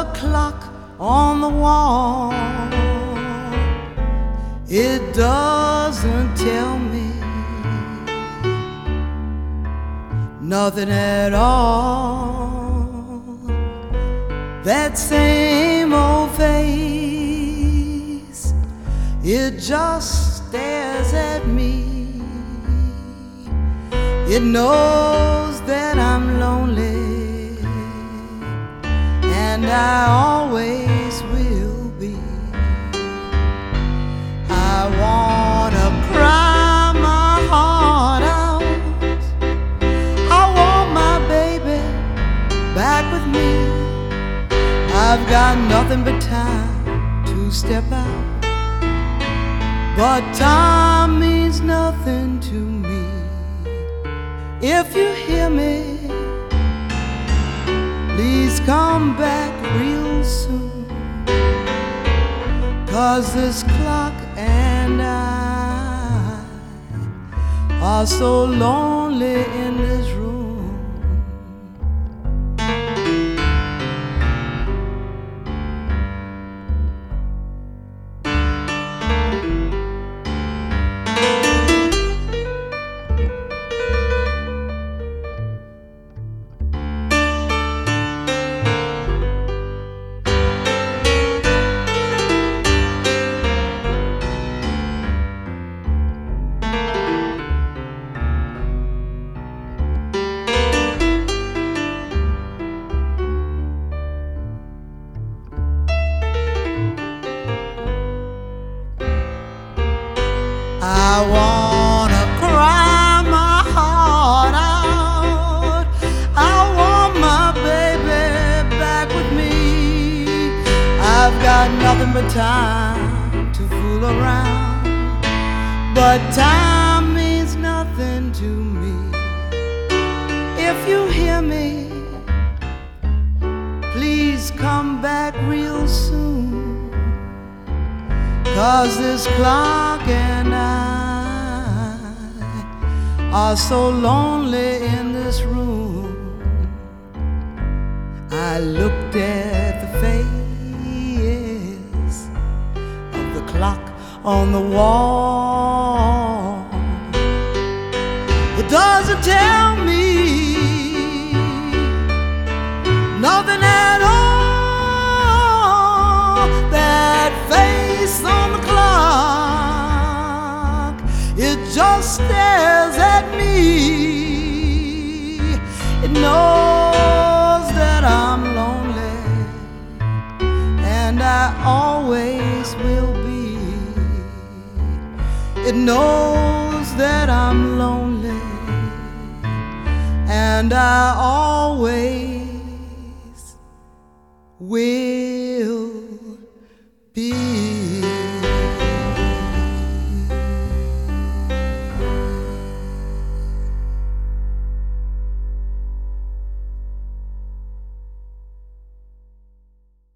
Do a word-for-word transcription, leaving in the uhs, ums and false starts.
the clock on the wall, it doesn't tell me nothing at all. That same old face, it just stares at me. It knows that I'm lonely, and I always will be. I wanna cry my heart out. I want my baby back with me. I've got nothing but time to step out, but time means nothing to me. If you hear me, please come back real soon, 'cause this clock and I are so lonely in this room. I wanna cry my heart out. I want my baby back with me. I've got nothing but time to fool around, but time means nothing to me. If you hear me, please come back real soon, 'cause this clock and I are so lonely in this room. I looked at the face of the clock on the wall. It doesn't tell me nothing at all. That face on the clock, it just stares at me. It knows that I'm lonely, and I always will be. It knows that I'm lonely, and I always will.